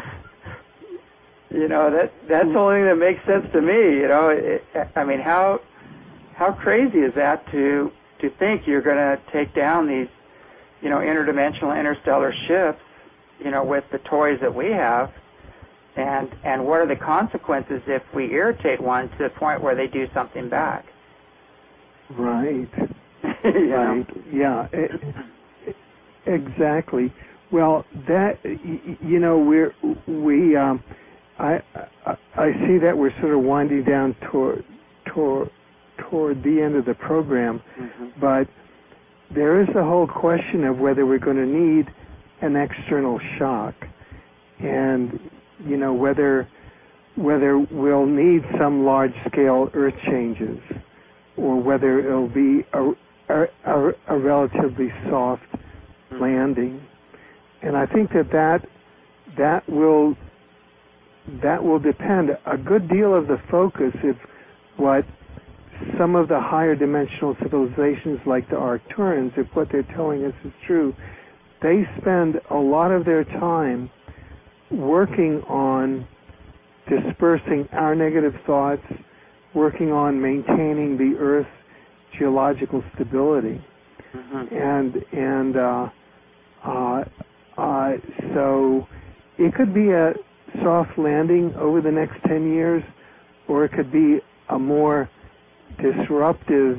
You know, that that's the only thing that makes sense to me. You know, it, I mean, how how crazy is that to to think you're going to take down these, you know, interdimensional, interstellar ships, you know, with the toys that we have, and and what are the consequences if we irritate one to the point where they do something back? Right. You right. know? Yeah. It, exactly. Well, that you know, we're we. Um, I, I I see that we're sort of winding down toward toward toward the end of the program, mm-hmm. but there is the whole question of whether we're going to need an external shock, and you know whether whether we'll need some large-scale earth changes, or whether it'll be a a, a, a relatively soft mm-hmm. landing, and I think that that that will. That will depend a good deal of the focus if what some of the higher dimensional civilizations like the Arcturians, if what they're telling us is true, they spend a lot of their time working on dispersing our negative thoughts, working on maintaining the Earth's geological stability. Mm-hmm. And, and uh, uh, uh, so it could be a soft landing over the next ten years, or it could be a more disruptive,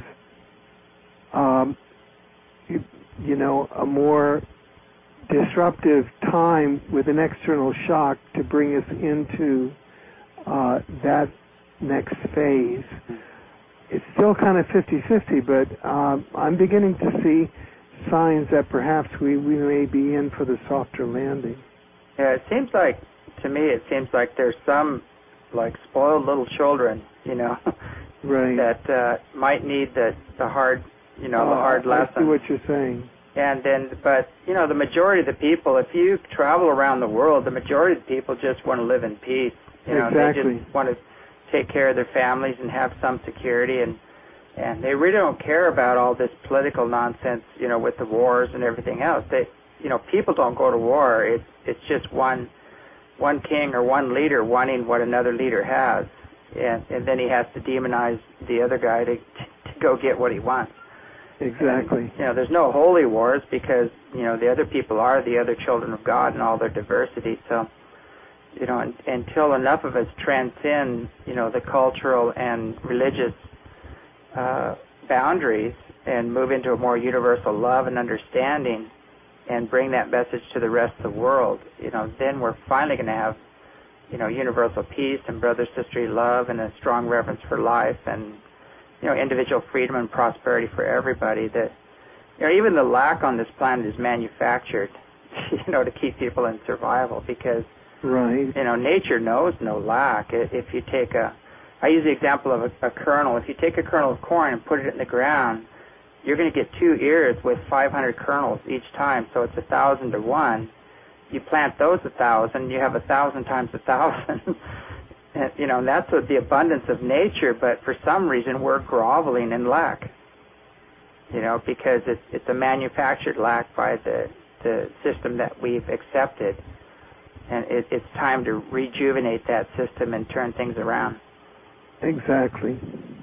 um, you, you know, a more disruptive time with an external shock to bring us into uh, that next phase. It's still kind of fifty-fifty, but um, I'm beginning to see signs that perhaps we, we may be in for the softer landing. Yeah, it seems like, to me, it seems like there's some, like, spoiled little children, you know, right. that uh, might need the, the hard, you know, uh, the hard lesson. I see what you're saying. And then, but, you know, the majority of the people, if you travel around the world, the majority of the people just want to live in peace. You know, exactly. They just want to take care of their families and have some security, and and they really don't care about all this political nonsense, you know, with the wars and everything else. They, you know, people don't go to war. It's it's just one one king or one leader wanting what another leader has, and and then he has to demonize the other guy to to go get what he wants. Exactly. And, you know, there's no holy wars because, you know, the other people are the other children of God and all their diversity. So, you know, un, until enough of us transcend, you know, the cultural and religious uh, boundaries and move into a more universal love and understanding and bring that message to the rest of the world, you know, then we're finally going to have, you know, universal peace and brother-sisterly love and a strong reverence for life and, you know, individual freedom and prosperity for everybody. That you know, even the lack on this planet is manufactured, you know, to keep people in survival because, right. you know, nature knows no lack. If you take a, I use the example of a, a kernel. If you take a kernel of corn and put it in the ground, you're going to get two ears with five hundred kernels each time, so it's a thousand to one. You plant those a thousand, you have a thousand times a thousand. And, you know, and that's what the abundance of nature, but for some reason we're groveling in lack. You know, because it's it's a manufactured lack by the the system that we've accepted, and it, it's time to rejuvenate that system and turn things around. Exactly.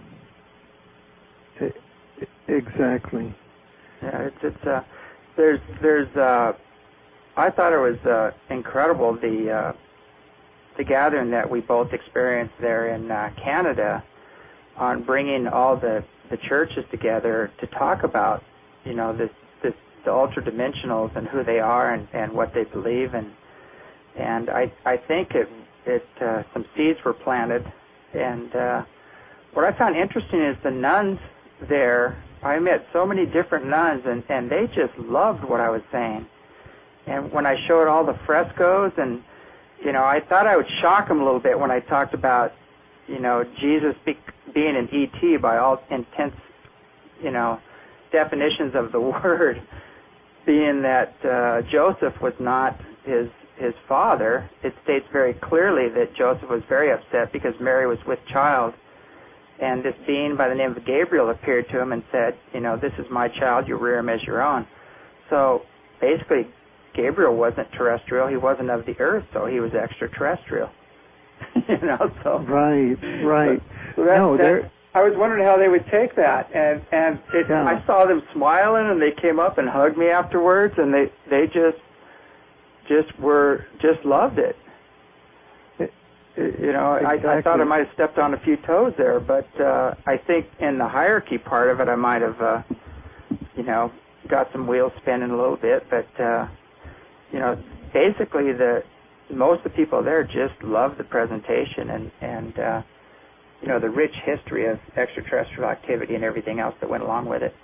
I, exactly. Yeah, it's it's uh, there's there's uh, I thought it was uh, incredible the uh, the gathering that we both experienced there in uh, Canada on bringing all the the churches together to talk about, you know, this, this the ultra-dimensionals and who they are and, and what they believe, and and I I think it it uh, some seeds were planted, and uh, what I found interesting is the nuns there. I met so many different nuns, and and they just loved what I was saying, and when I showed all the frescoes, and you know, I thought I would shock them a little bit when I talked about, you know, Jesus be, being an E T by all intents, you know, definitions of the word, being that uh, Joseph was not his his father. It states very clearly that Joseph was very upset because Mary was with child, and this being by the name of Gabriel appeared to him and said, you know, this is my child, you rear him as your own. So basically, Gabriel wasn't terrestrial, he wasn't of the earth, so he was extraterrestrial. You know, so right, right. So that, no, that, I was wondering how they would take that, and and it, yeah. I saw them smiling, and they came up and hugged me afterwards, and they they just just were just loved it. it, it you know, exactly. I, I thought I might have stepped on a few toes there, but uh, I think in the hierarchy part of it, I might have, uh, you know, got some wheels spinning a little bit, but uh, you know, basically the most of the people there just loved the presentation and, and uh, you know, the rich history of extraterrestrial activity and everything else that went along with it.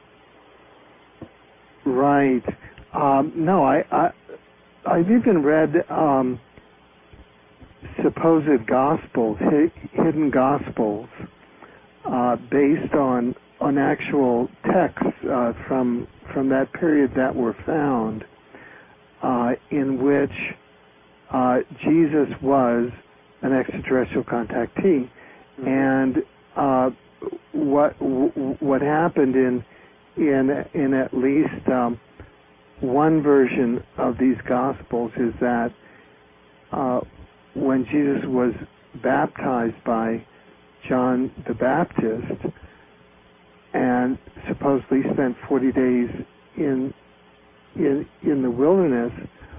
Right. Um, no, I, I, I've even read um, supposed gospels, hidden gospels, uh, based on on actual texts uh, from from that period that were found, uh, in which Uh, Jesus was an extraterrestrial contactee, mm-hmm. and uh, what w- what happened in in in at least um, one version of these Gospels is that uh, when Jesus was baptized by John the Baptist and supposedly spent forty days in in in the wilderness,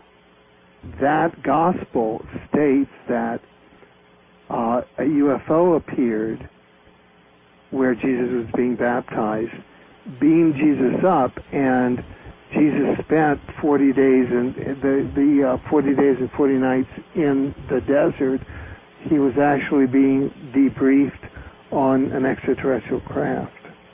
that gospel states that uh, a U F O appeared where Jesus was being baptized, beamed Jesus up, and Jesus spent forty days and the the uh, forty days and forty nights in the desert. He was actually being debriefed on an extraterrestrial craft.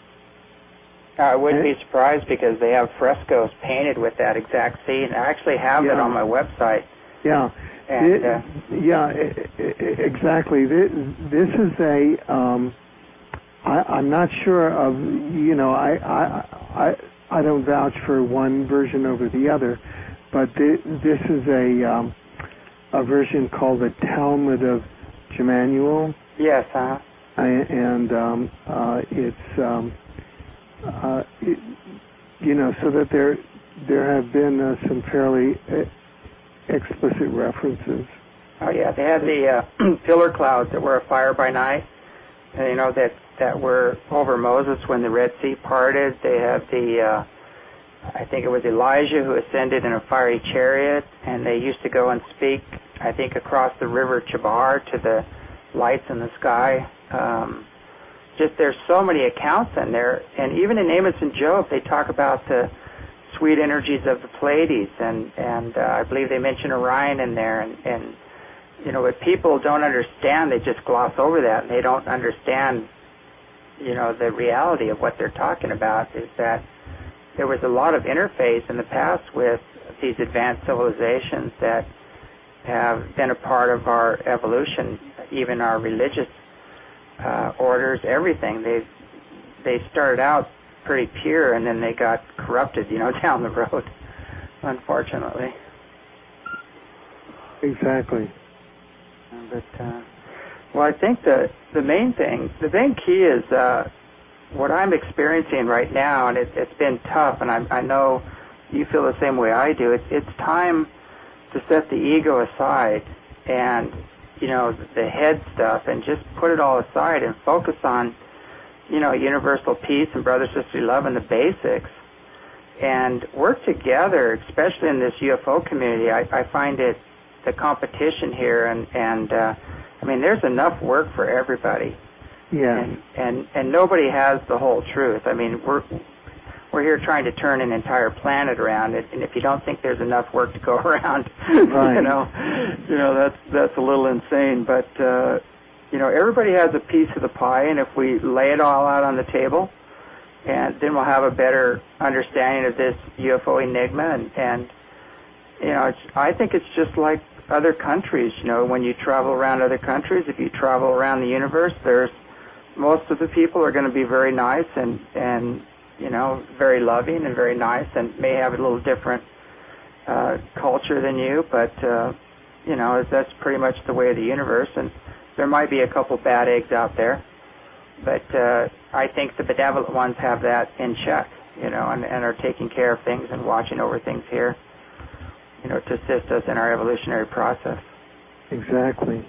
I wouldn't be surprised because they have frescoes painted with that exact scene. I actually have yeah. it on my website. Yeah, and, it, uh, yeah, it, it, exactly. This, this is a. Um, I, I'm not sure of. You know, I, I I I don't vouch for one version over the other, but th- this is a um, a version called the Talmud of Emmanuel. Yes, huh? And um, uh, it's. Um, Uh, it, you know, so that there there have been uh, some fairly uh, explicit references. Oh yeah, they had the uh, pillar clouds that were a fire by night, and, you know, that that were over Moses when the Red Sea parted. They have the, uh, I think it was Elijah who ascended in a fiery chariot, and they used to go and speak, I think, across the river Chabar to the lights in the sky. Um, Just there's so many accounts in there, and even in Amos and Job, they talk about the sweet energies of the Pleiades, and and uh, I believe they mention Orion in there, and, and you know, what people don't understand, they just gloss over that, and they don't understand, you know, the reality of what they're talking about is that there was a lot of interface in the past with these advanced civilizations that have been a part of our evolution, even our religious uh, orders, everything. They they started out pretty pure, and then they got corrupted, you know, down the road, unfortunately. Exactly. But uh, well, I think the the main thing, the main key is uh, what I'm experiencing right now, and it, it's been tough, and I, I know you feel the same way I do. It's it's time to set the ego aside and, you know, the head stuff, and just put it all aside and focus on, you know, universal peace and brother sister love and the basics, and work together, especially in this U F O community. I, I find it, the competition here, and, and uh, I mean, there's enough work for everybody. Yeah. And, and and nobody has the whole truth. I mean, we're we're here trying to turn an entire planet around, and if you don't think there's enough work to go around, right. you know, you know that's that's a little insane. But uh, you know, everybody has a piece of the pie, and if we lay it all out on the table, and then we'll have a better understanding of this U F O enigma. And, and you know, it's, I think it's just like other countries. You know, when you travel around other countries, if you travel around the universe, there's most of the people are going to be very nice and and you know, very loving and very nice, and may have a little different uh, culture than you, but uh, you know, that's pretty much the way of the universe. And there might be a couple bad eggs out there, but uh, I think the benevolent ones have that in check, you know, and, and are taking care of things and watching over things here, you know, to assist us in our evolutionary process. Exactly.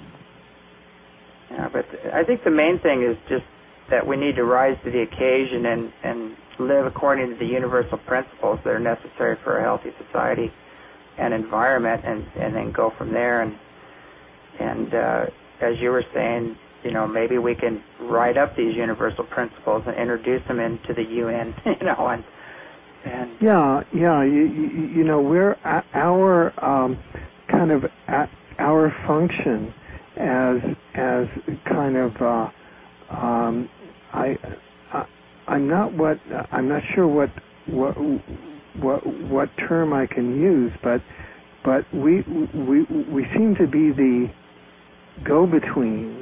Yeah, but I think the main thing is just that we need to rise to the occasion and, and live according to the universal principles that are necessary for a healthy society and environment, and, and then go from there. And and uh, as you were saying, you know, maybe we can write up these universal principles and introduce them into the U N, you know, and and yeah, yeah, you, you, you know, we're our um, kind of our function as as kind of uh, um, I, I I'm not what I'm not sure what what what what term I can use, but but we we we seem to be the go-betweens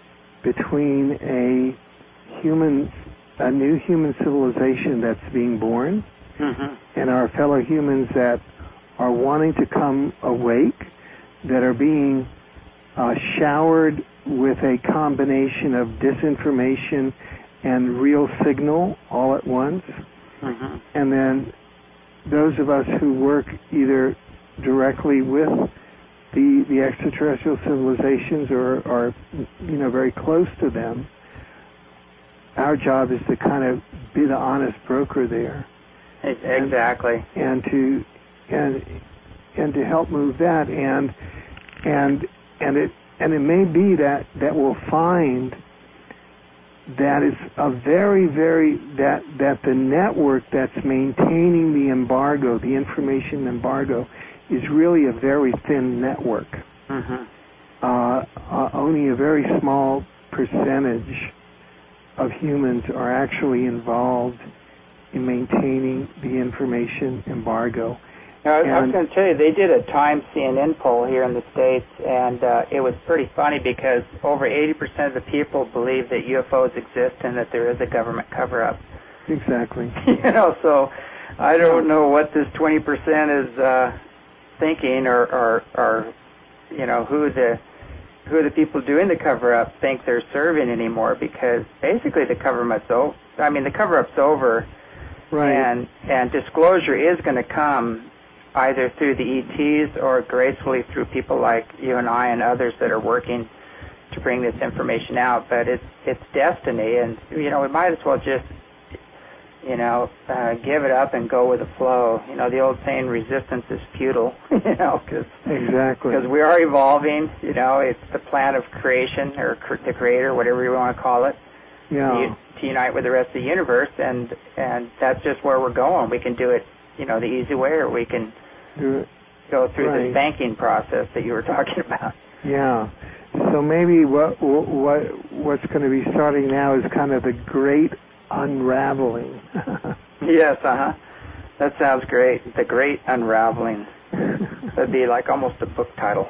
between a human a new human civilization that's being born, mm-hmm. and our fellow humans that are wanting to come awake, that are being uh, showered with a combination of disinformation and real signal all at once. Mm-hmm. And then those of us who work either directly with the the extraterrestrial civilizations or are, you know, very close to them, our job is to kind of be the honest broker there. Exactly. And, and to and and to help move that, and and and it and it may be that that we'll find that is a very, very, that that the network that's maintaining the embargo, the information embargo, is really a very thin network. Mm-hmm. Uh, uh, only a very small percentage of humans are actually involved in maintaining the information embargo. Now, I, I was going to tell you, they did a Time C N N poll here in the States, and uh, it was pretty funny because over eighty percent of the people believe that U F Os exist and that there is a government cover-up. Exactly. You know, so I don't know what this twenty percent is uh, thinking, or, or, or, you know, who the who the people doing the cover-up think they're serving anymore, because basically the cover-up's over. I mean, the cover-up's over, right. and and disclosure is going to come either through the E Ts or gracefully through people like you and I and others that are working to bring this information out. But it's it's destiny, and you know, we might as well just, you know, uh, give it up and go with the flow. You know, the old saying, resistance is futile. You know, because exactly because we are evolving. You know, it's the plan of creation, or cr- the creator, whatever you want to call it. Yeah. To, to unite with the rest of the universe, and and that's just where we're going. We can do it, you know, the easy way, or we can do it. go through right. the banking process that you were talking about. Yeah. So maybe what what what's going to be starting now is kind of the great unraveling. Yes. Uh huh. That sounds great. The Great Unraveling. That'd be like almost a book title.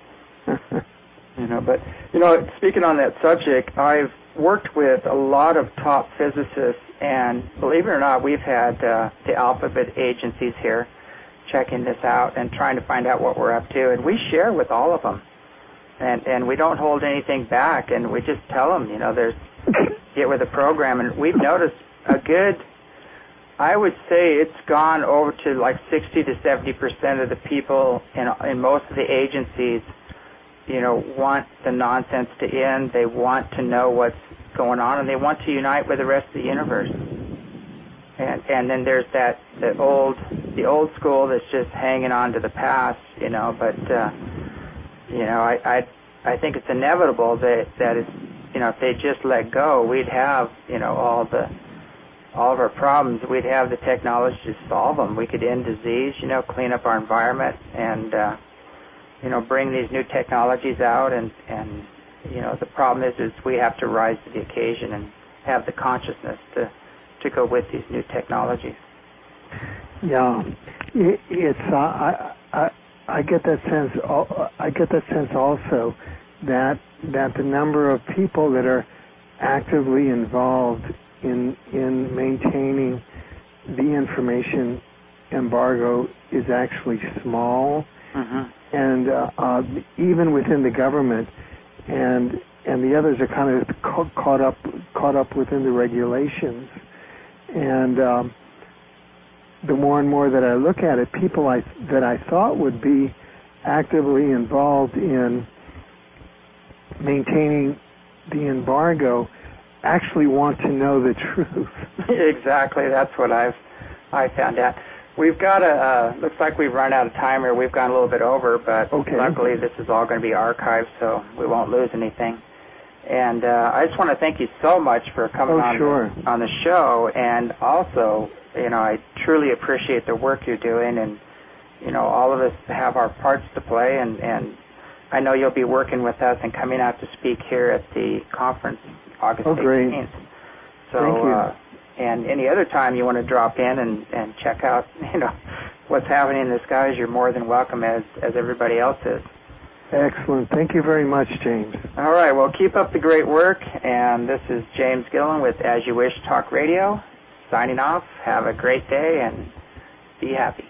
You know, but, you know, speaking on that subject, I've worked with a lot of top physicists, and believe it or not, we've had uh, the alphabet agencies here checking this out and trying to find out what we're up to, and we share with all of them, and and we don't hold anything back, and we just tell them, you know, there's get with the program, and we've noticed a good, I would say it's gone over to like sixty to seventy percent of the people in in most of the agencies, you know, want the nonsense to end. They want to know what's going on, and they want to unite with the rest of the universe. And and then there's that the old the old school that's just hanging on to the past, you know. But uh, you know, I, I I think it's inevitable that that it's, you know, if they just let go, we'd have, you know, all the all of our problems. We'd have the technology to solve them. We could end disease, you know, clean up our environment, and uh, you know, bring these new technologies out. And and you know, the problem is is we have to rise to the occasion and have the consciousness to to go with these new technologies. Yeah, it, it's uh, I, I I get that sense. I get that sense also that that the number of people that are actively involved in in maintaining the information embargo is actually small, mm-hmm. and uh, uh, even within the government, and and the others are kind of ca- caught up caught up within the regulations. And um, the more and more that I look at it, people I, that I thought would be actively involved in maintaining the embargo actually want to know the truth. Exactly, that's what I've I found out. We've got a uh, looks like we've run out of time here. We've gone a little bit over, but okay. Luckily this is all going to be archived, so we won't lose anything. And uh, I just want to thank you so much for coming oh, on, sure. the, on the show. And also, you know, I truly appreciate the work you're doing. And, you know, all of us have our parts to play. And, and I know you'll be working with us and coming out to speak here at the conference August oh, great. eighteenth. So, thank you. Uh, and any other time you want to drop in and, and check out, you know, what's happening in the skies, you're more than welcome, as, as everybody else is. Excellent. Thank you very much, James. All right. Well, keep up the great work. And this is James Gillen with As You Wish Talk Radio, signing off. Have a great day and be happy.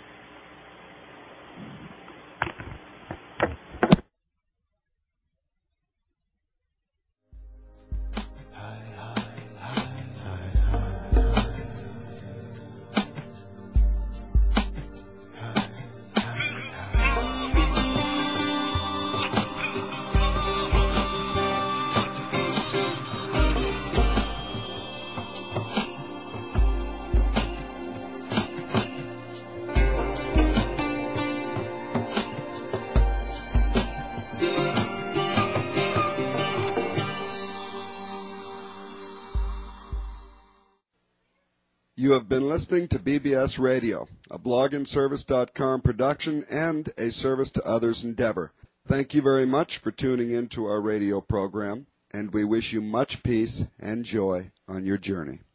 You have been listening to B B S Radio, a blog and service dot com production and a service to others endeavor. Thank you very much for tuning in to our radio program, and we wish you much peace and joy on your journey.